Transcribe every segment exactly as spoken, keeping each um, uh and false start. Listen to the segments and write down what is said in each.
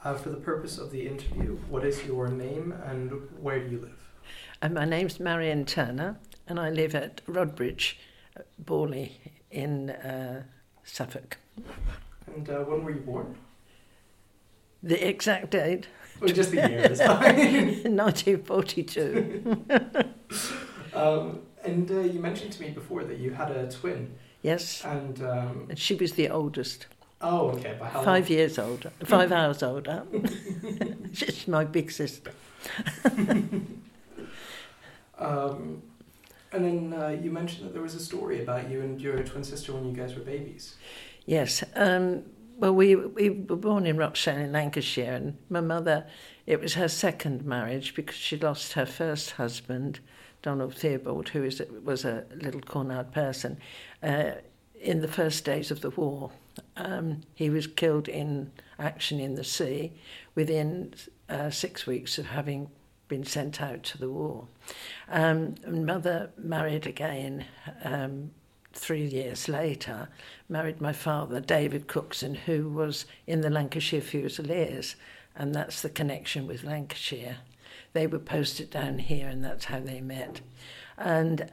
Uh, for the purpose of the interview, what is your name and where do you live? And my name's Marion Turner, and I live at Rodbridge, Borley, in uh, Suffolk. And uh, when were you born? The exact date? Or just the year is fine. nineteen forty-two. um, and uh, you mentioned to me before that you had a twin. Yes. And um, and she was the oldest. Oh, okay. By how Five long? years older. Five hours older. She's my big sister. um, and then uh, you mentioned that there was a story about you and your twin sister when you guys were babies. Yes. Um, well, we we were born in Rochdale in Lancashire, and my mother, it was her second marriage because she lost her first husband, Donald Theobald, who is, was a little Cornard person, uh, in the first days of the war. Um, he was killed in action in the sea within uh, six weeks of having been sent out to the war. Um, and mother married again um, three years later, married my father, David Cookson, who was in the Lancashire Fusiliers, and that's the connection with Lancashire. They were posted down here, and that's how they met. And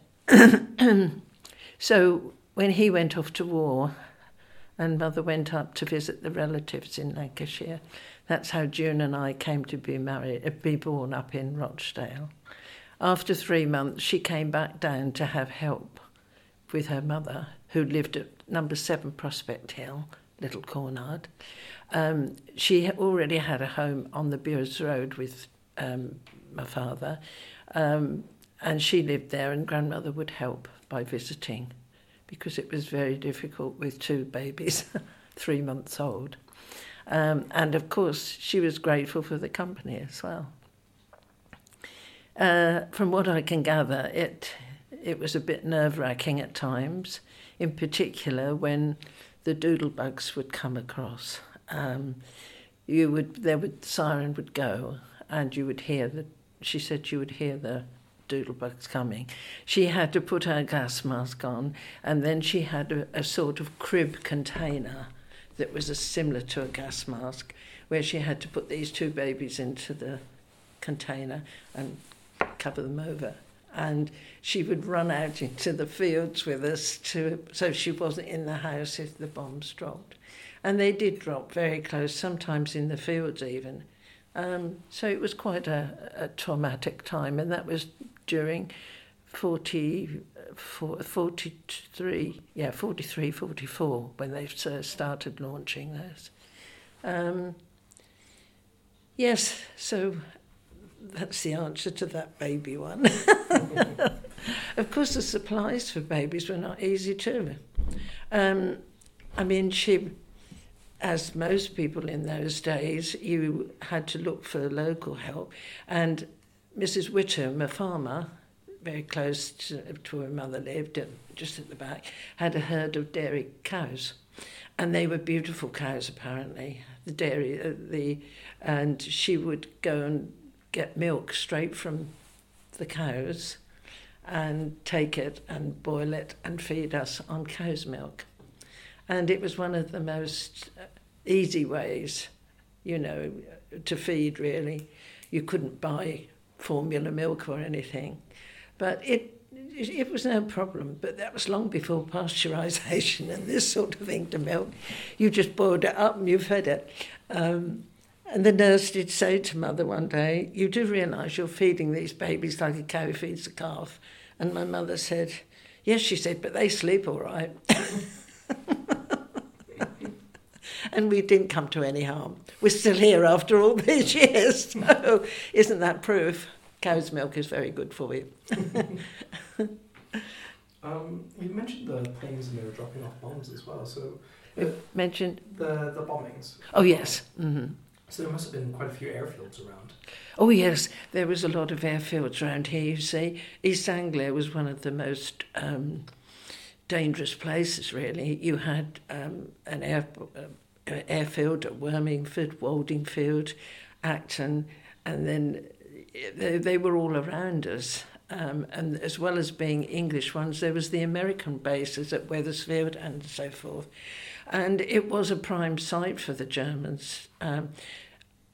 so when he went off to war, and mother went up to visit the relatives in Lancashire, that's how June and I came to be married, be born up in Rochdale. After three months, she came back down to have help with her mother, who lived at number seven Prospect Hill, Little Cornard. Um, she already had a home on the Beers Road with um, my father, um, and she lived there, and grandmother would help by visiting, because it was very difficult with two babies, three months old. Um, and of course, she was grateful for the company as well. Uh, from what I can gather, it it was a bit nerve-wracking at times, in particular when the doodlebugs would come across. Um, you would, there would, the siren would go, and you would hear the, she said you would hear the doodlebugs coming. She had to put her gas mask on, and then she had a, a sort of crib container that was a, similar to a gas mask, where she had to put these two babies into the container and cover them over. And she would run out into the fields with us to, so she wasn't in the house if the bombs dropped. And they did drop very close, sometimes in the fields even. Um, so it was quite a, a traumatic time, and that was during forty, forty-three, yeah, forty-three, forty-four, when they uh, started launching those. Um, yes, so that's the answer to that baby one. Of course, the supplies for babies were not easy too. Um, I mean, she, as most people in those days, you had to look for local help. And Missus Whittam, a farmer, very close to, to where mother lived, just at the back, had a herd of dairy cows. And they were beautiful cows, apparently, the dairy, uh, the, and she would go and get milk straight from the cows and take it and boil it and feed us on cow's milk. And it was one of the most easy ways, you know, to feed, really. You couldn't buy formula milk or anything. But it it was no problem. But that was long before pasteurisation and this sort of thing to milk. You just boiled it up and you fed it. Um, and the nurse did say to mother one day, "You do realise you're feeding these babies like a cow feeds a calf?" And my mother said, "Yes," she said, "but they sleep all right." And we didn't come to any harm. We're still here after all these years. So isn't that proof? Cow's milk is very good for you. um, you mentioned the planes and they were dropping off bombs as well. So You the, mentioned... the the bombings. Oh, yes. Mm-hmm. So there must have been quite a few airfields around. Oh, yes. There was a lot of airfields around here, you see. East Anglia was one of the most um, dangerous places, really. You had um, an air, uh, airfield at Wormingford, Waldingfield, Acton, and then they, they were all around us. Um, and as well as being English ones, there was the American bases at Wethersfield and so forth. And it was a prime site for the Germans. Um,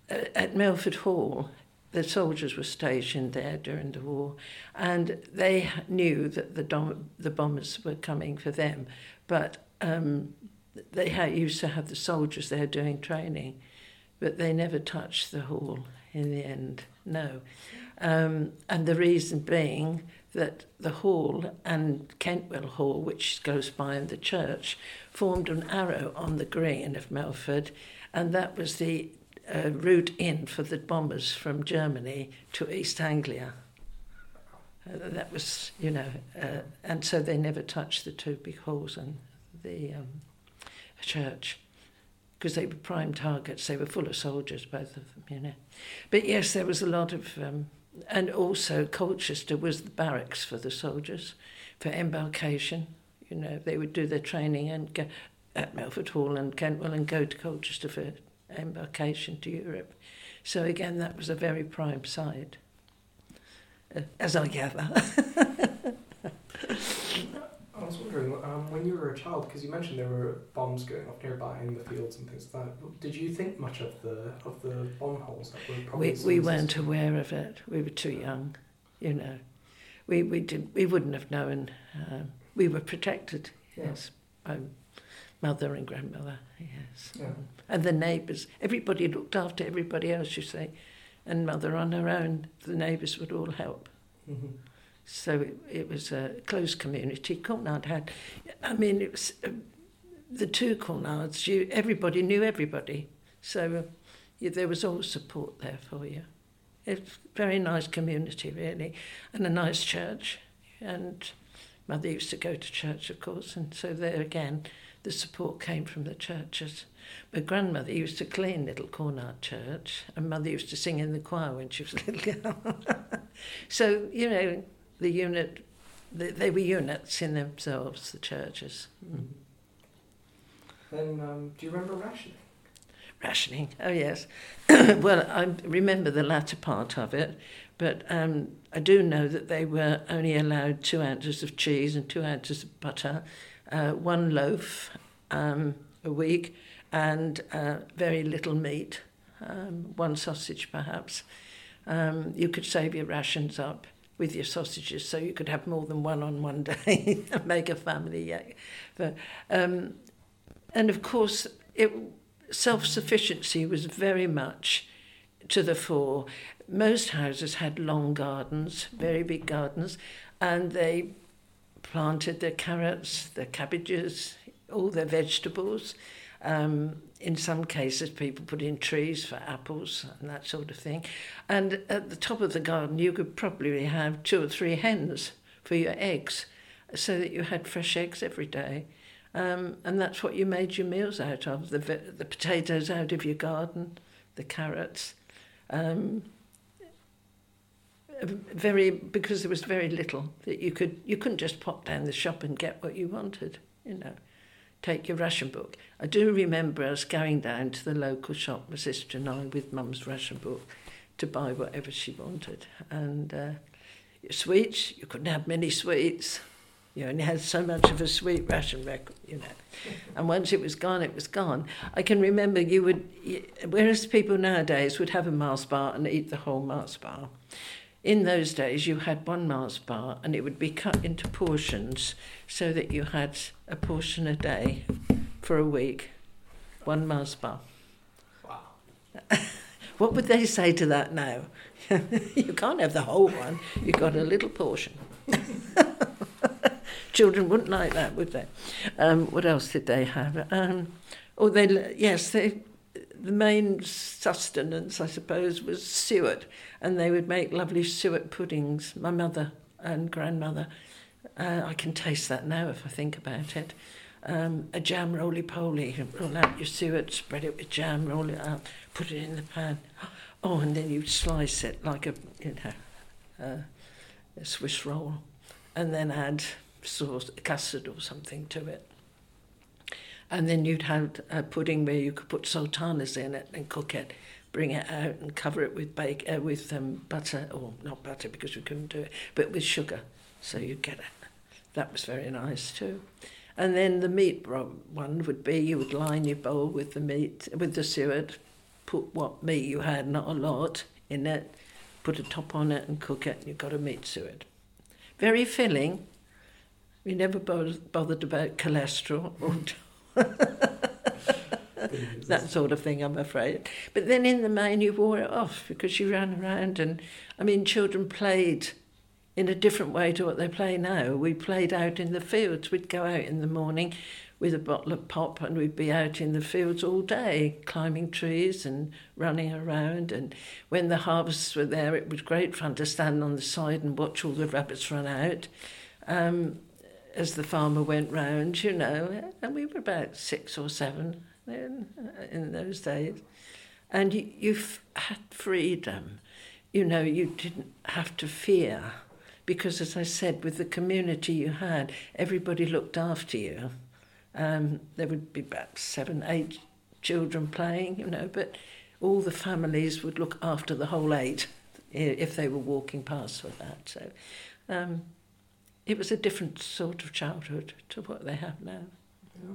at Melford Hall, the soldiers were stationed there during the war, and they knew that the dom- the bombers were coming for them, but um, they had, used to have the soldiers there doing training, but they never touched the hall in the end, no. Um, and the reason being that the hall and Kentwell Hall, which goes by in the church, formed an arrow on the green of Melford, and that was the uh, route in for the bombers from Germany to East Anglia. Uh, that was, you know, uh, and so they never touched the two big halls and the um, church, because they were prime targets. They were full of soldiers, both of them, you know. But yes, there was a lot of... Um, and also Colchester was the barracks for the soldiers, for embarkation. You know, they would do their training and go at Melford Hall and Kentwell and go to Colchester for embarkation to Europe. So again, that was a very prime site, uh, as I gather. I was wondering, um, when you were a child, because you mentioned there were bombs going off nearby in the fields and things like that, did you think much of the of the bomb holes that were probably... We, we weren't aware of it. We were too young, you know. We we did we wouldn't have known. Um, we were protected, yes, yeah. by mother and grandmother, yes. Yeah. Um, and the neighbours. Everybody looked after everybody else, you see. And mother on her own, the neighbours would all help. Mm-hmm. So it, it was a close community. Cournard had, I mean, it was uh, the two Cournards. You, everybody knew everybody, so uh, yeah, there was all support there for you. It's a very nice community, really, and a nice church. And mother used to go to church, of course, and so there again, the support came from the churches. My grandmother used to clean Little Cournard Church, and mother used to sing in the choir when she was a little girl. So you know. The unit, they, they were units in themselves, the churches. Mm. Then, um, do you remember rationing? Rationing, oh yes. Well, I remember the latter part of it, but um, I do know that they were only allowed two ounces of cheese and two ounces of butter, uh, one loaf um, a week, and uh, very little meat, um, one sausage perhaps. Um, you could save your rations up with your sausages, so you could have more than one on one day and make a family. Yeah. But, um, and of course, it, self-sufficiency was very much to the fore. Most houses had long gardens, very big gardens, and they planted their carrots, their cabbages, all their vegetables. Um, in some cases, people put in trees for apples and that sort of thing. And at the top of the garden, you could probably have two or three hens for your eggs, so that you had fresh eggs every day. Um, and that's what you made your meals out of, the the potatoes out of your garden, the carrots. Um, very because there was very little that you could you couldn't just pop down the shop and get what you wanted, you know. Take your ration book. I do remember us going down to the local shop, my sister and I, with Mum's ration book to buy whatever she wanted. And uh, sweets, you couldn't have many sweets. You only had so much of a sweet ration record, you know. And once it was gone, it was gone. I can remember you would, whereas people nowadays would have a Mars bar and eat the whole Mars bar, in those days, you had one Mars bar and it would be cut into portions so that you had a portion a day for a week. One Mars bar. Wow. What would they say to that now? You can't have the whole one. You've got a little portion. Children wouldn't like that, would they? Um, what else did they have? Um, or they, yes, they... The main sustenance, I suppose, was suet, and they would make lovely suet puddings, my mother and grandmother. Uh, I can taste that now if I think about it. Um, a jam roly-poly, roll out your suet, spread it with jam, roll it out, put it in the pan. Oh, and then you'd slice it like a, you know, uh, a Swiss roll, and then add sauce, custard or something to it. And then you'd have a pudding where you could put sultanas in it and cook it, bring it out and cover it with bake, uh, with um, butter, or not butter because we couldn't do it, but with sugar, so you'd get it. That was very nice too. And then the meat one would be, you would line your bowl with the meat, with the suet, put what meat you had, not a lot, in it, put a top on it and cook it, and you got a meat suet. Very filling. We never bothered, bothered about cholesterol or that sort of thing, I'm afraid. But then in the main you wore it off because you ran around and, I mean, children played in a different way to what they play now. We played out in the fields. We'd go out in the morning with a bottle of pop and we'd be out in the fields all day, climbing trees and running around. And when the harvests were there, it was great fun to stand on the side and watch all the rabbits run out um, as the farmer went round, you know. And we were about six or seven in, in those days. And you, you had freedom. You know, you didn't have to fear. Because, as I said, with the community you had, everybody looked after you. Um, there would be about seven, eight children playing, you know, but all the families would look after the whole eight if they were walking past with that. So um, it was a different sort of childhood to what they have now. Yeah.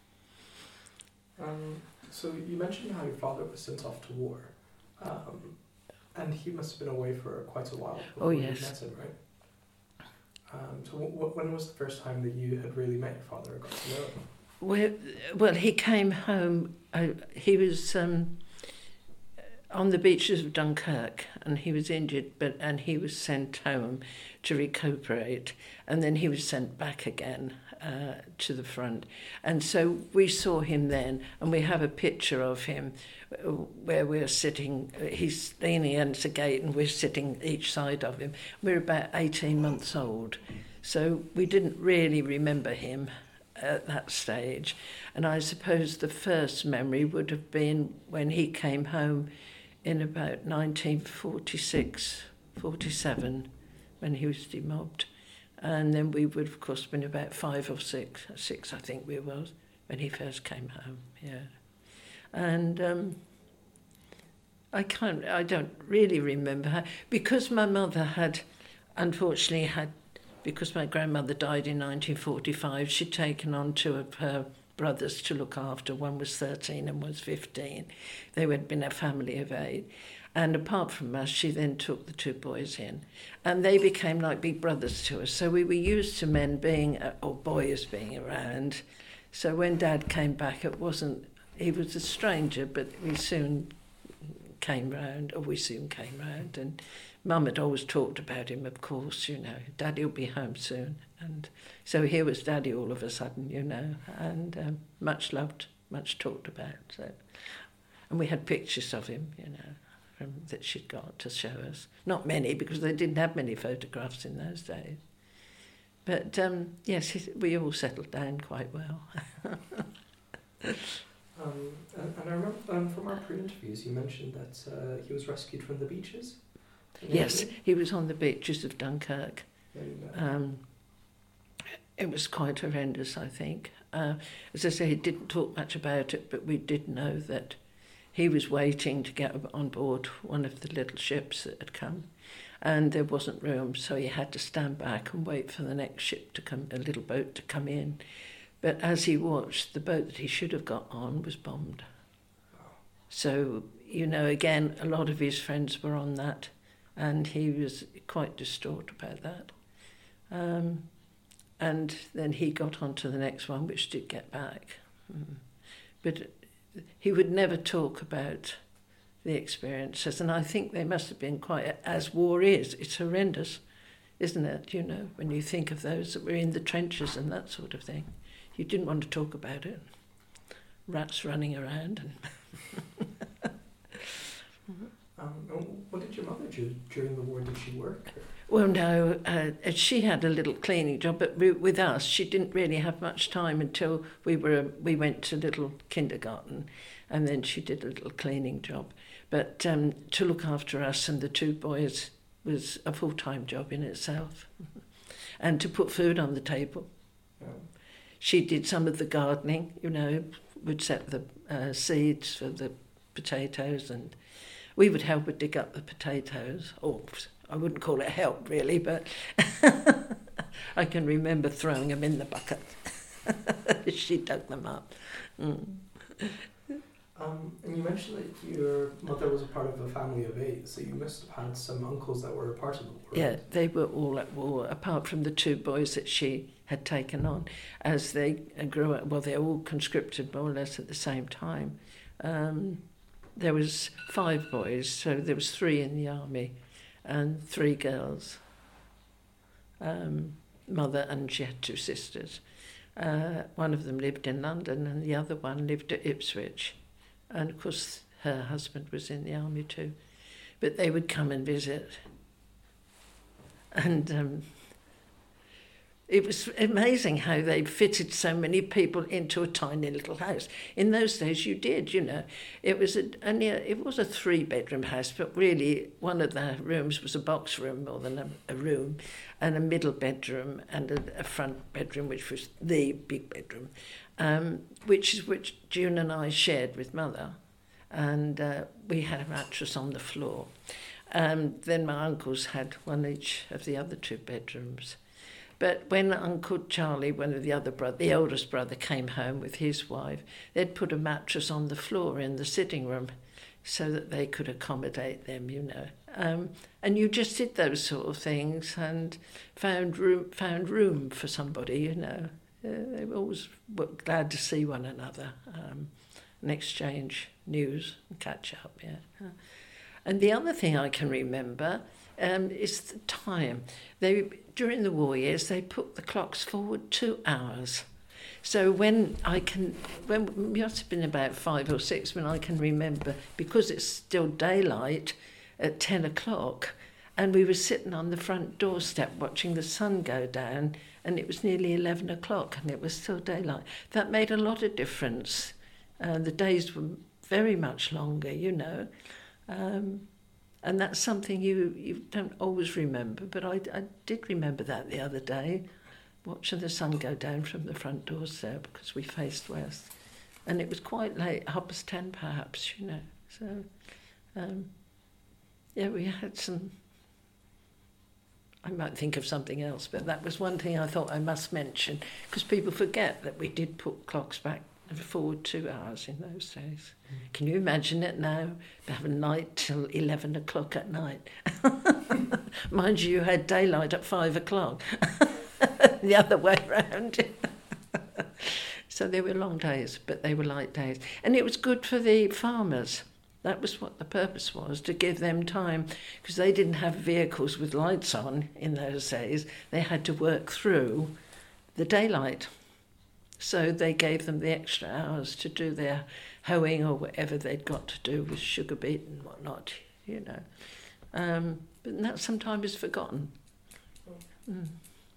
Um, so you mentioned how your father was sent off to war, um, and he must have been away for quite a while before oh, you yes. met him, right? Um, so w- w- when was the first time that you had really met your father or got to know him? Well, well he came home, uh, he was um, on the beaches of Dunkirk and he was injured, but and he was sent home to recuperate, and then he was sent back again uh, to the front. And so we saw him then, and we have a picture of him where we're sitting, he's leaning against a gate and we're sitting each side of him. We're about eighteen months old, so we didn't really remember him at that stage. And I suppose the first memory would have been when he came home in about nineteen forty-six, forty-seven, when he was demobbed. And then we would, of course, been about five or six, six I think we was, when he first came home, yeah. And um, I can't, I don't really remember how, because my mother had, unfortunately had, because my grandmother died in nineteen forty-five, she'd taken on two of her brothers to look after. One was thirteen and one was fifteen. They had been a family of eight. And apart from us, she then took the two boys in. And they became like big brothers to us. So we were used to men being, or boys being around. So when Dad came back, it wasn't, he was a stranger, but we soon came round, or we soon came round. And Mum had always talked about him, of course, you know, Daddy will be home soon. And so here was Daddy all of a sudden, you know, and um, much loved, much talked about. So, and we had pictures of him, you know, from, that she'd got to show us. Not many, because they didn't have many photographs in those days. But um, yes, he, we all settled down quite well. um, and, and I remember um, from our pre-interviews, you mentioned that uh, he was rescued from the beaches. Yes, he was on the beaches of Dunkirk. And, uh, Um, it was quite horrendous, I think. Uh, as I say, he didn't talk much about it, but we did know that he was waiting to get on board one of the little ships that had come, and there wasn't room, so he had to stand back and wait for the next ship to come, a little boat to come in. But as he watched, the boat that he should have got on was bombed. So, you know, again, a lot of his friends were on that, and he was quite distraught about that. Um, and then he got on to the next one, which did get back. Mm. But he would never talk about the experiences, and I think they must have been quite, as war is, it's horrendous, isn't it? You know, when you think of those that were in the trenches and that sort of thing. You didn't want to talk about it. Rats running around. And um, what did your mother do during the war? Did she work? Well, no, uh, she had a little cleaning job, but with us, she didn't really have much time until we were we went to little kindergarten, and then she did a little cleaning job. But um, to look after us and the two boys was a full-time job in itself, and to put food on the table. Yeah. She did some of the gardening, you know, would set the uh, seeds for the potatoes, and we would help her dig up the potatoes, or I wouldn't call it help really, but I can remember throwing them in the bucket. She dug them up. Mm. Um, and you mentioned that your mother was a part of a family of eight, so you must have had some uncles that were a part of the war. Yeah, they were all at war, apart from the two boys that she had taken on. As they grew up, well, they all conscripted more or less at the same time. Um, there was five boys, so there was three in the army and three girls. Um, mother, and she had two sisters. Uh, one of them lived in London and the other one lived at Ipswich. And of course her husband was in the army too. But they would come and visit. And um, it was amazing how they fitted so many people into a tiny little house. In those days you did, you know. It was a, only a, it was a three-bedroom house, but really one of the rooms was a box room more than a, a room, and a middle bedroom and a, a front bedroom, which was the big bedroom, um, which is which June and I shared with Mother, and uh, we had a mattress on the floor. Um, then my uncles had one each of the other two bedrooms. But when Uncle Charlie, one of the other brother, the oldest brother, came home with his wife, they'd put a mattress on the floor in the sitting room so that they could accommodate them, you know. Um, and you just did those sort of things and found room, found room for somebody, you know. Uh, they were always were glad to see one another um, and exchange news and catch up, yeah. And the other thing I can remember um, is the time. They during the war years, they put the clocks forward two hours. So when I can, when it must have been about five or six when I can remember, because it's still daylight at ten o'clock, and we were sitting on the front doorstep watching the sun go down, and it was nearly eleven o'clock, and it was still daylight. That made a lot of difference. Uh, the days were very much longer, you know. Um, and that's something you, you don't always remember, but I, I did remember that the other day, watching the sun go down from the front doorstep because we faced west. And it was quite late, half past ten perhaps, you know. So, um, yeah, we had some... I might think of something else, but that was one thing I thought I must mention, because people forget that we did put clocks back forward two hours in those days. Mm. Can you imagine it now? We have a night till eleven o'clock at night. Mind you, you had daylight at five o'clock. The other way around. So they were long days, but they were light days. And it was good for the farmers. That was what the purpose was, to give them time, because they didn't have vehicles with lights on in those days. They had to work through the daylight. So they gave them the extra hours to do their hoeing or whatever they'd got to do with sugar beet and whatnot, you know. Um, but that sometimes is forgotten. Mm.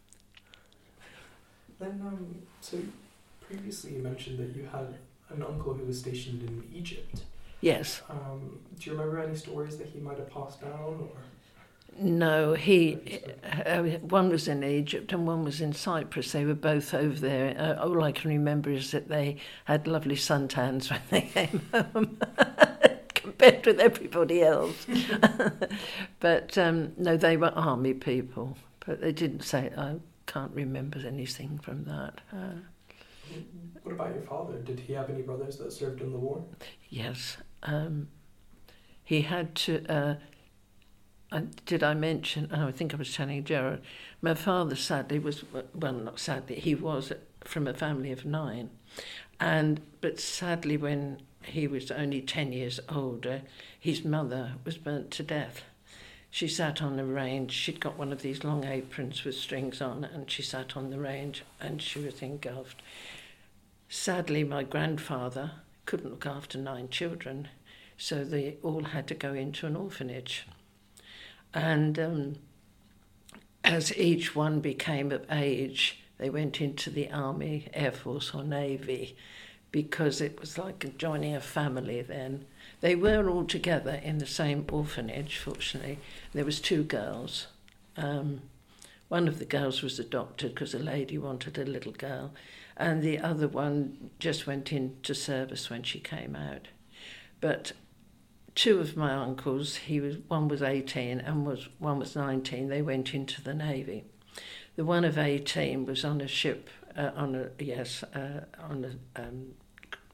Then, um, so previously you mentioned that you had an uncle who was stationed in Egypt. Yes. Um, do you remember any stories that he might have passed down, or...? No, he. Uh, one was in Egypt and one was in Cyprus. They were both over there. Uh, all I can remember is that they had lovely suntans when they came home, compared with everybody else. But um, no, they were army people. But they didn't say. I can't remember anything from that. Uh, what about your father? Did he have any brothers that served in the war? Yes, um, he had to. Uh, And did I mention, oh, I think I was telling Gerard, my father sadly was, well, not sadly, he was from a family of nine. And but sadly, when he was only ten years older, his mother was burnt to death. She sat on the range, she'd got one of these long aprons with strings on, and she sat on the range and she was engulfed. Sadly, my grandfather couldn't look after nine children, so they all had to go into an orphanage. And um, as each one became of age, they went into the Army, Air Force or Navy, because it was like joining a family then. They were all together in the same orphanage, fortunately. There was two girls. Um, one of the girls was adopted because a lady wanted a little girl, and the other one just went into service when she came out. But two of my uncles, he was one was eighteen and was one was nineteen. They went into the Navy. The one of eighteen was on a ship, uh, on a yes, uh, on a um,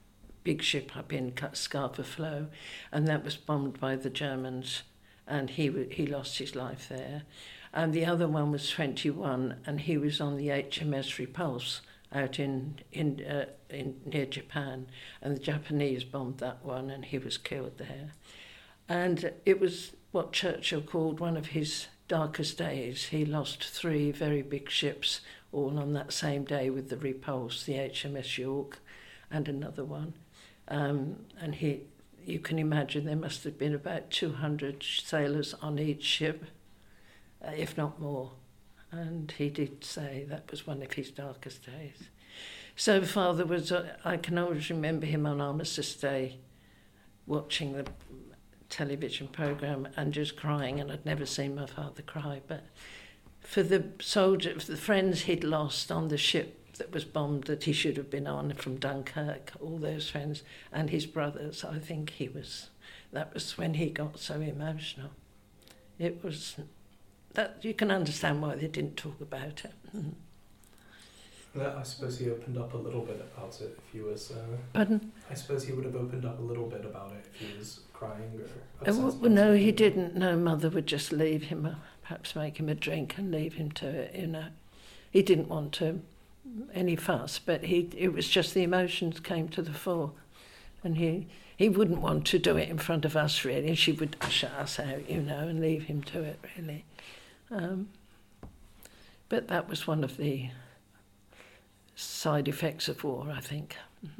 big ship up in Scapa Flow, and that was bombed by the Germans, and he he lost his life there. And the other one was twenty-one, and he was on the H M S Repulse out in in, uh, in near Japan, and the Japanese bombed that one, and he was killed there. And it was what Churchill called one of his darkest days. He lost three very big ships all on that same day with the Repulse, the H M S York, and another one. Um, and he, you can imagine there must have been about two hundred sailors on each ship, uh, if not more. And he did say that was one of his darkest days. So Father was, uh, I can always remember him on Armistice Day watching the television programme and just crying, and I'd never seen my father cry. But for the soldier, for the friends he'd lost on the ship that was bombed that he should have been on from Dunkirk, all those friends, and his brothers, I think he was, that was when he got so emotional. It was, that you can understand why they didn't talk about it. Mm. Well, I suppose he opened up a little bit about it if he was... Uh, Pardon? I suppose he would have opened up a little bit about it if he was crying or... Uh, well, well, no, he didn't. No, Mother would just leave him, uh, perhaps make him a drink and leave him to it, you know. He didn't want to any fuss, but he it was just the emotions came to the fore. And he, he wouldn't want to do it in front of us, really. She would usher us out, you know, and leave him to it, really. Um, but that was one of the side effects of war, I think.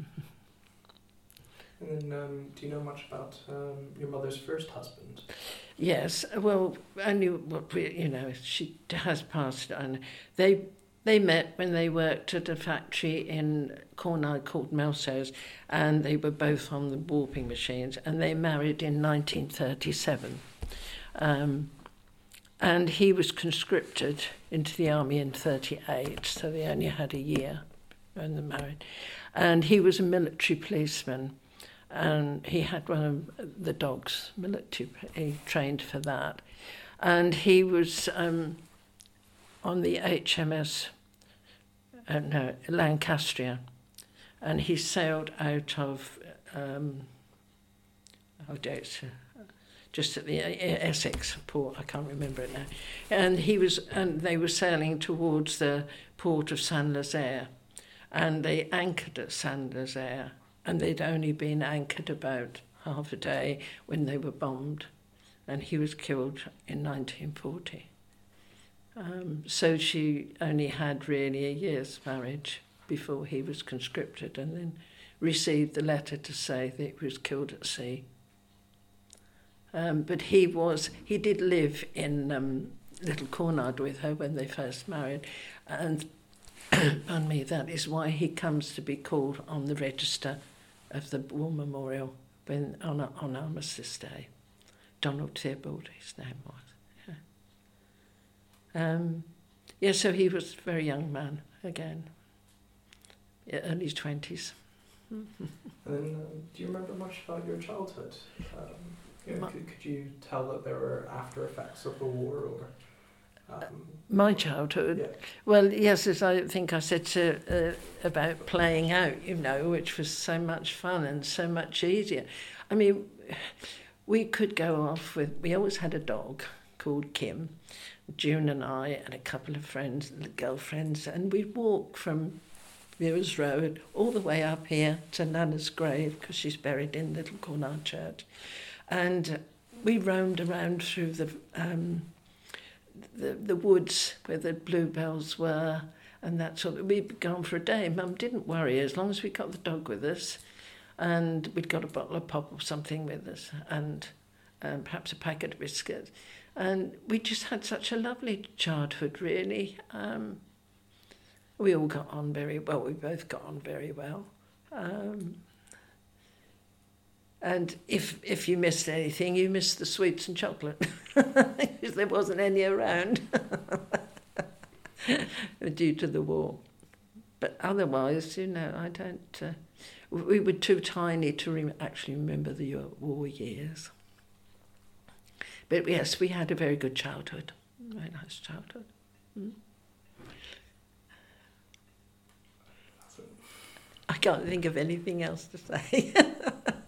And then, um, do you know much about um, your mother's first husband? Yes, well, I knew what we, you know, she has passed on. They they met when they worked at a factory in Cornide called Melso's, and they were both on the warping machines, and they married in nineteen thirty-seven. Um, and he was conscripted into the army in thirty-eight, so they only had a year when they married. And he was a military policeman, and he had one of the dogs, military, he trained for that. And he was um, on the H M S uh, no, Lancastria, and he sailed out of, um, oh, it's, uh, just at the Essex port, I can't remember it now. And he was, and they were sailing towards the port of Saint-Nazaire, and they anchored at Saint-Nazaire, and they'd only been anchored about half a day when they were bombed, and he was killed in nineteen forty. Um, so she only had really a year's marriage before he was conscripted, and then received the letter to say that he was killed at sea. Um, but he was, he did live in um, Little Cornard with her when they first married, and pardon me, that is why he comes to be called on the register of the War Memorial when on, on Armistice Day. Donald Theobald, his name was. Yeah. Um, yeah, so he was a very young man again, yeah, early twenties. And then, um, do you remember much about your childhood? Um, yeah, My, could, could you tell that there were after effects of the war, or? Um, my childhood? Yeah. Well, yes, as I think I said to, uh, about playing out, you know, which was so much fun and so much easier. I mean, we could go off with, we always had a dog called Kim, June and I, and a couple of friends, girlfriends, and we'd walk from Viewers Road all the way up here to Nana's grave, because she's buried in Little Cornard Church. And we roamed around through the, um, the the woods where the bluebells were, and that sort of, we'd gone for a day. Mum didn't worry, as long as we got the dog with us, and we'd got a bottle of pop or something with us, and um, perhaps a packet of biscuits. And we just had such a lovely childhood, really. Um, we all got on very well. We both got on very well. Um, and if if you missed anything, you missed the sweets and chocolate, because there wasn't any around due to the war. But otherwise, you know, I don't... Uh, we were too tiny to re- actually remember the war years. But yes, we had a very good childhood, very nice childhood. Mm. I can't think of anything else to say.